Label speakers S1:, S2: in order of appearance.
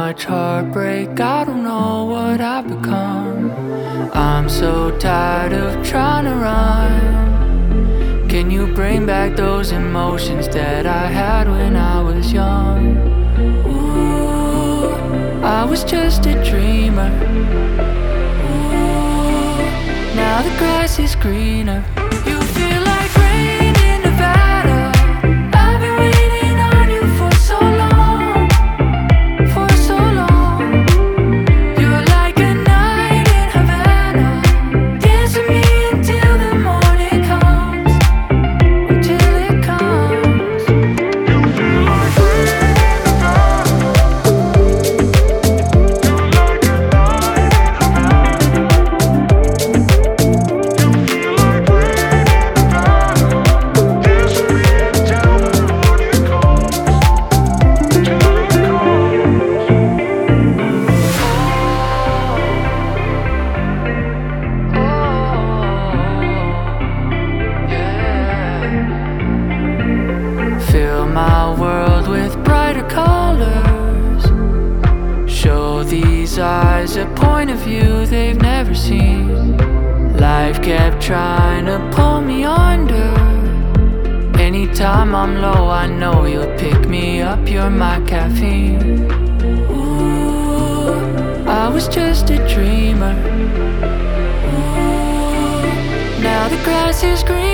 S1: much heartbreak, I don't know what I've become. I'm so tired of trying to run. Can you bring back those emotions that I had when I was young? Ooh, I was just a dreamer. Ooh, now the grass is greener. You feel like rain in Nevada. I've been waiting on you for so long, for so long. You're like a night in Havana. Dance with me until the morning comes, until it comes. You feel like rain in Nevada. You're like a night in Havana. You feel like rain in Nevada. Dance with me until the morning comes, until it comes. Fill my world with brighter colors. Show these eyes a point of view they've never seen. Life kept trying to pull me under. Anytime I'm low, I know you'll pick me up. You're my caffeine. Ooh, I was just a dreamer. Ooh, now the grass is green.